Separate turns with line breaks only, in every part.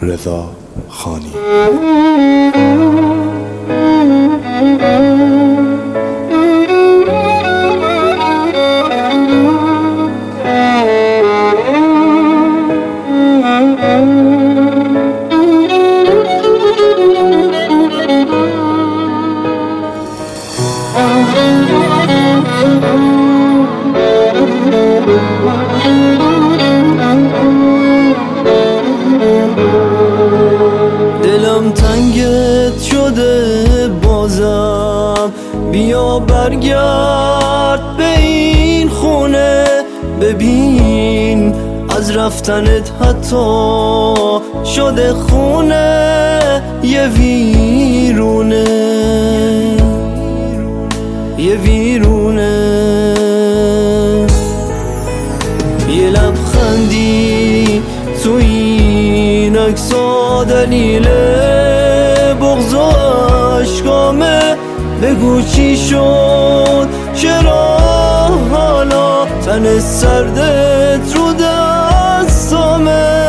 رضا خانی.
دلم تنگت شده بازم، بیا برگرد به این خونه، ببین از رفتنت حتی شده خونه یه ویرونه، یه ویرونه. یه لبخندی تو این عکسا دلیل بغض و عشقامه، بگو چی شد، چرا حالا تن سردت رو دستامه.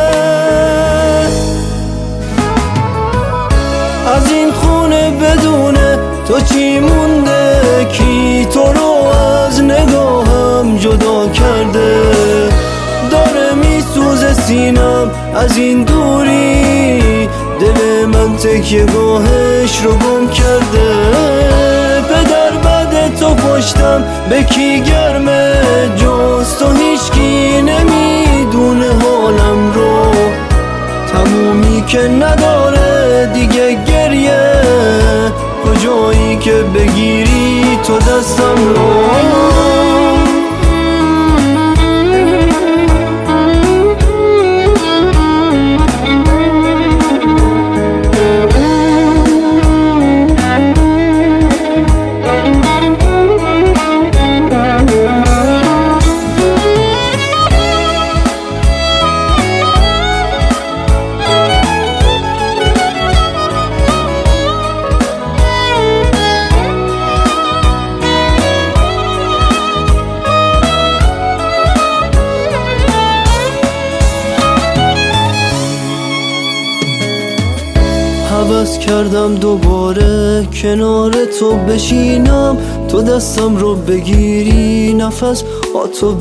از این خونه بدونه تو چی مونده، کی تو رو از نگاهم جدا کرده، داره میسوزه سینم از این دوری، دل من تکیه گاهش رو گم کرده. پدر بعد تو پشتم به کی گرمه، جز تو هیچکی نمیدونه حالم رو، تمومی که نداره دیگه گریه، کجایی که بگیری تو دستم رو. حوض کردم دوباره کنار تو بشینم، تو دستم رو بگیری، نفس با تو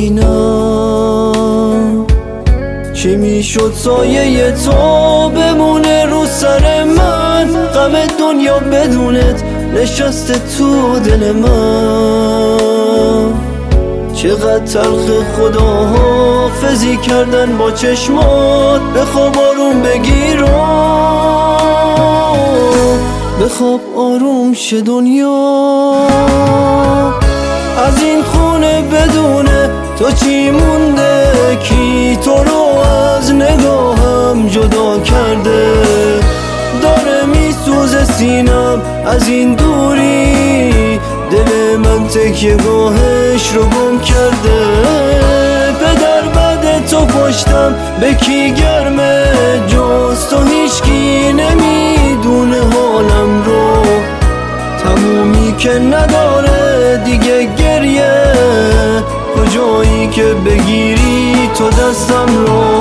ببینم. چی میشد سایه تو بمونه رو سر من، غم دنیا بدونت نشسته تو دل من. چقدر تلخ خدا حافظی کردن با چشمات، بخواب آروم بگیر و بخواب آروم شه دنیا. از این خونه بدونه تو چی مونده، کی تو رو از نگاهم جدا کرده، داره میسوزه سینم از این دوری، دل من تکیه گاهش رو گم کرده. پدر بعد تو پشتم به کی گرمه، جز تو هیچکی نمیدونه حالم رو، تمومی که نداره دیگه گریه، کجایی که بگیری تو دستم رو.